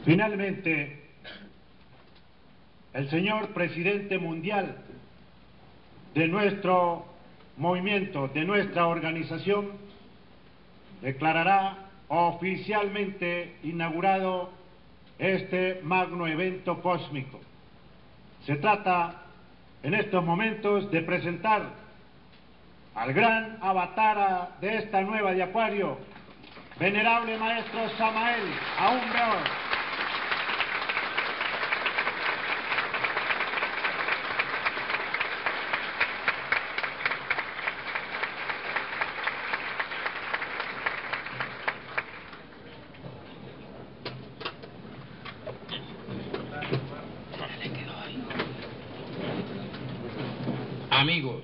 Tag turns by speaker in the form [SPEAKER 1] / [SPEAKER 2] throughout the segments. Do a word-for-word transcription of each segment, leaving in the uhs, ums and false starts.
[SPEAKER 1] Finalmente, el señor presidente mundial de nuestro movimiento, de nuestra organización, declarará oficialmente inaugurado este magno evento cósmico. Se trata en estos momentos de presentar al gran avatar de esta nueva de Acuario, venerable maestro Samael Aún Weor.
[SPEAKER 2] Amigos,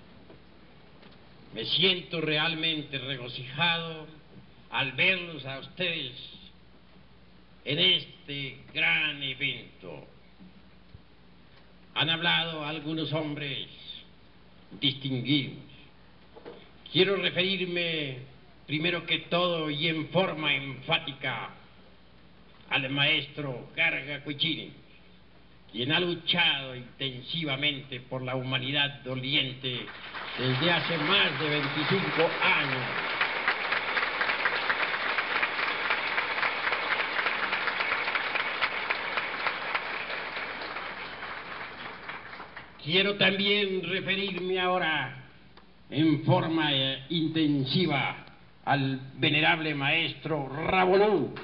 [SPEAKER 2] me siento realmente regocijado al verlos a ustedes en este gran evento. Han hablado algunos hombres distinguidos. Quiero referirme primero que todo y en forma enfática al maestro Garga Cuchini, quien ha luchado intensivamente por la humanidad doliente desde hace más de veinticinco años. Quiero también referirme ahora en forma eh, intensiva al venerable maestro Ravolú,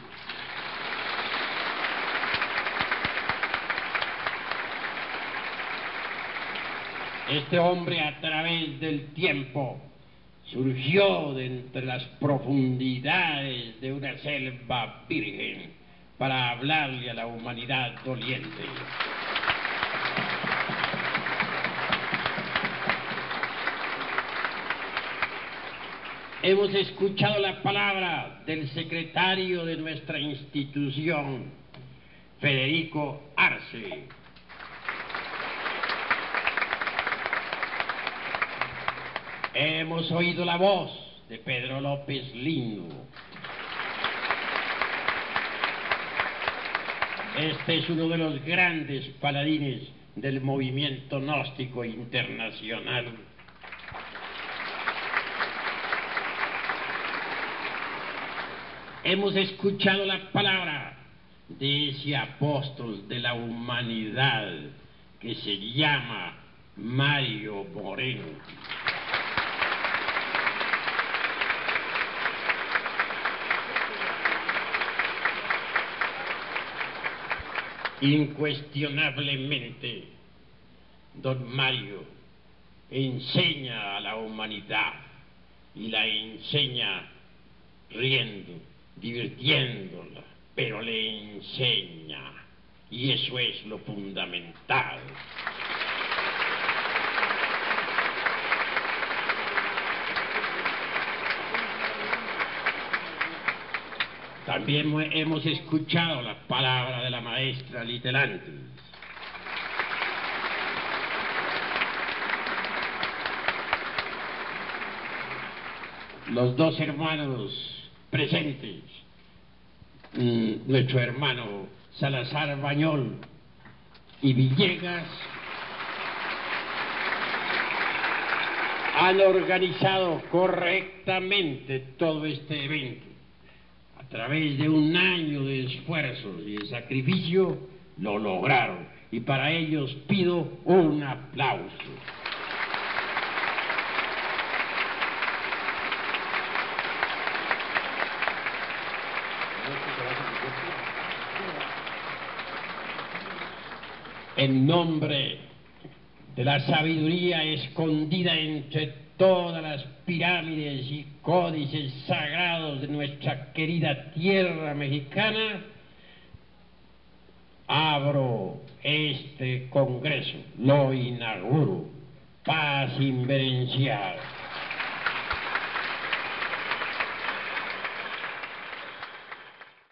[SPEAKER 2] este hombre a través del tiempo surgió de entre las profundidades de una selva virgen para hablarle a la humanidad doliente. Hemos escuchado la palabra del secretario de nuestra institución, Federico Arce. Hemos oído la voz de Pedro López Lindo. Este es uno de los grandes paladines del movimiento gnóstico internacional. Hemos escuchado la palabra de ese apóstol de la humanidad que se llama Mario Moreno. Incuestionablemente, don Mario enseña a la humanidad y la enseña riendo, divirtiéndola, pero le enseña, y eso es lo fundamental. También hemos escuchado la palabra de la maestra Litelantes. Los dos hermanos presentes, nuestro hermano Salazar Bañol y Villegas, han organizado correctamente todo este evento. A través de un año de esfuerzos y de sacrificio, lo lograron. Y para ellos pido un aplauso. En nombre de la sabiduría escondida entre todas las pirámides y códices sagrados de nuestra querida tierra mexicana, abro este congreso, lo inauguro, paz inverencial.